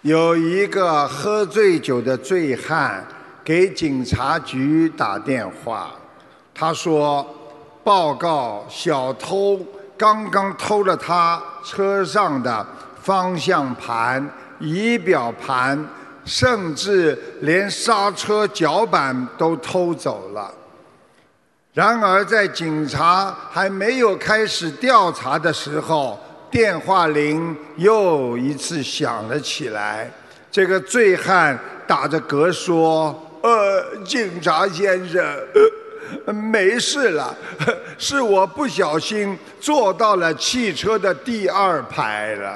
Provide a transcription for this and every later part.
有一个喝醉酒的醉汉给警察局打电话，他说：“报告，小偷刚刚偷了他车上的方向盘、仪表盘，甚至连刹车脚板都偷走了。”然而，在警察还没有开始调查的时候，电话铃又一次响了起来。这个醉汉打着嗝说：“警察先生，没事了，是我不小心坐到了汽车的第2排了。”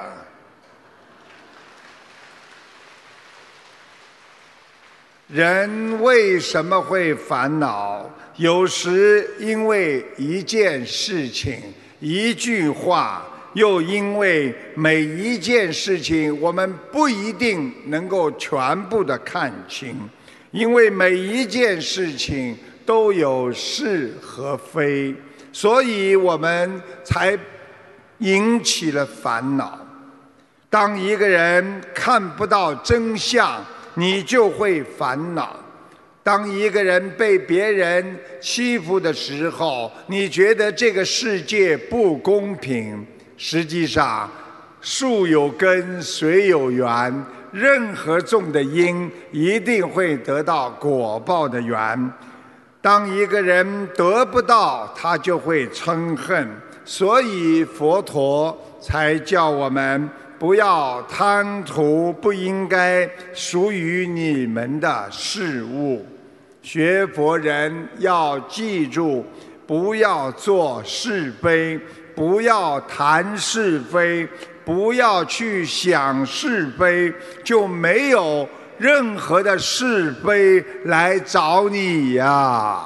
人为什么会烦恼？有时因为一件事情、一句话，又因为每一件事情我们不一定能够全部的看清，因为每一件事情都有是和非，所以我们才引起了烦恼。当一个人看不到真相，你就会烦恼。当一个人被别人欺负的时候，你觉得这个世界不公平。实际上，树有根，水有源，任何种的因，一定会得到果报的缘。当一个人得不到，他就会嗔恨，所以佛陀才叫我们不要贪图不应该属于你们的事物。学佛人要记住，不要做是非，不要谈是非，不要去想是非，就没有任何的是非来找你呀。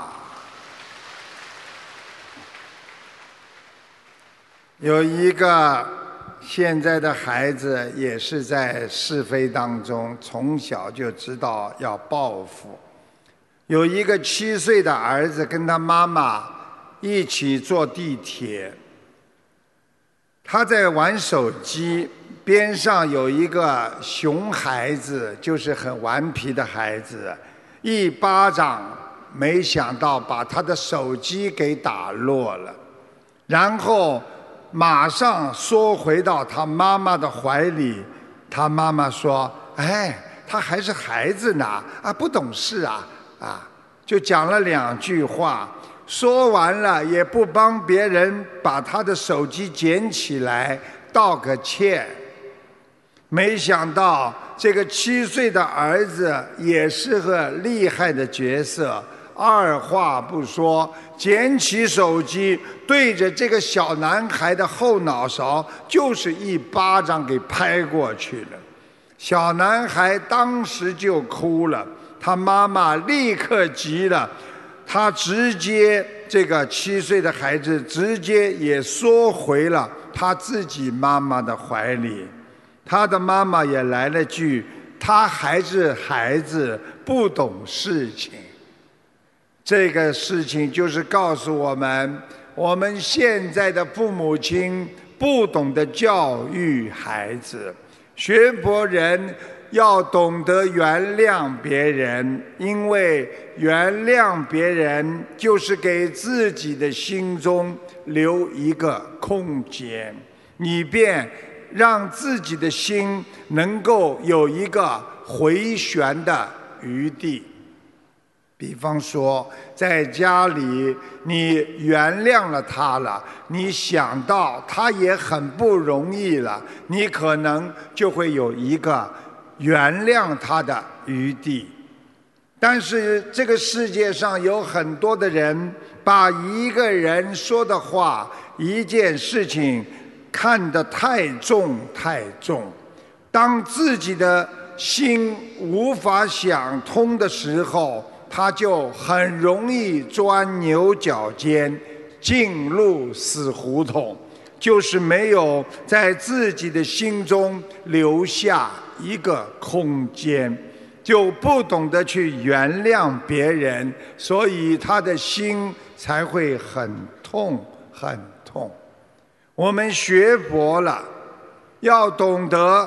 有一个现在的孩子也是在是非当中，从小就知道要报复。有一个7岁的儿子跟他妈妈一起坐地铁，他在玩手机，边上有一个熊孩子，就是很顽皮的孩子，一巴掌没想到把他的手机给打落了，然后马上缩回到他妈妈的怀里。他妈妈说：“哎，他还是孩子呢，不懂事啊。”就讲了2句话，说完了也不帮别人把他的手机捡起来道个歉。没想到这个7岁的儿子也是个厉害的角色，二话不说，捡起手机对着这个小男孩的后脑勺就是一巴掌给拍过去了。小男孩当时就哭了，他妈妈立刻急了，他直接这个7岁的孩子直接也缩回了他自己妈妈的怀里。他的妈妈也来了句：“他还是孩子，不懂事情。”这个事情就是告诉我们，我们现在的父母亲不懂得教育孩子。学佛人要懂得原谅别人，因为原谅别人就是给自己的心中留一个空间，以便让自己的心能够有一个回旋的余地。比方说，在家里你原谅了他了，你想到他也很不容易了，你可能就会有一个原谅他的余地。但是这个世界上有很多的人把一个人说的话、一件事情看得太重太重，当自己的心无法想通的时候，他就很容易钻牛角尖，进入死胡同，就是没有在自己的心中留下一个空间，就不懂得去原谅别人，所以他的心才会很痛很痛。我们学佛了，要懂得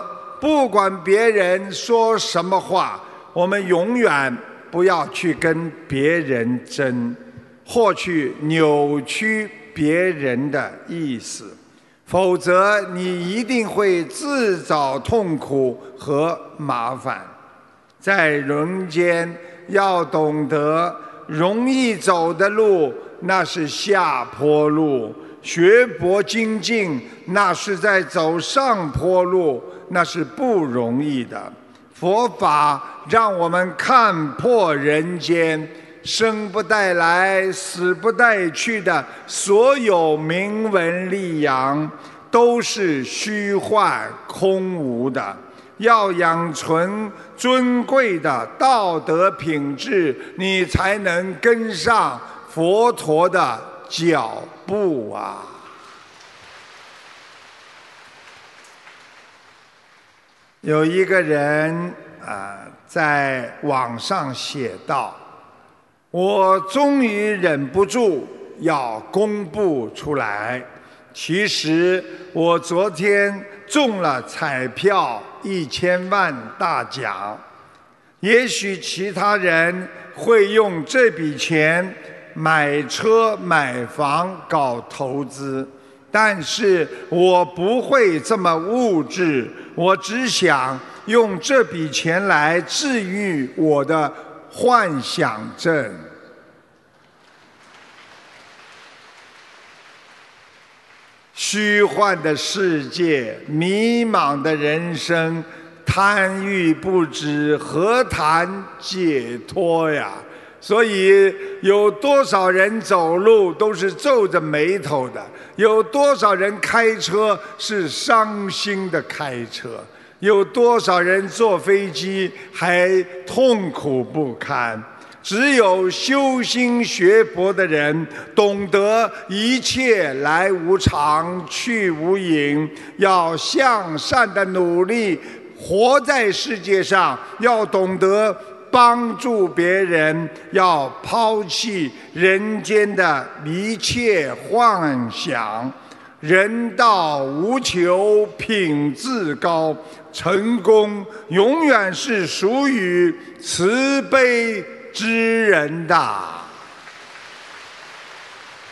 不管别人说什么话，我们永远不要去跟别人争，或去扭曲别人的意思，否则你一定会自找痛苦和麻烦。在人间要懂得，容易走的路那是下坡路，学佛精进那是在走上坡路，那是不容易的。佛法让我们看破人间生不带来死不带去的所有名闻利养，都是虚幻空无的。要养存尊贵的道德品质，你才能跟上佛陀的脚步啊！有一个人在网上写道：我终于忍不住要公布出来，其实我昨天中了彩票1000万大奖。也许其他人会用这笔钱买车买房搞投资，但是我不会这么物质，我只想用这笔钱来治愈我的幻想症。虚幻的世界，迷茫的人生，贪欲不止，何谈解脱呀？所以有多少人走路都是皱着眉头的，有多少人开车是伤心的开车，有多少人坐飞机还痛苦不堪。只有修心学佛的人懂得一切来无常去无影，要向善的努力活在世界上，要懂得帮助别人，要抛弃人间的一切幻想。人道无求品自高，成功永远是属于慈悲之人的。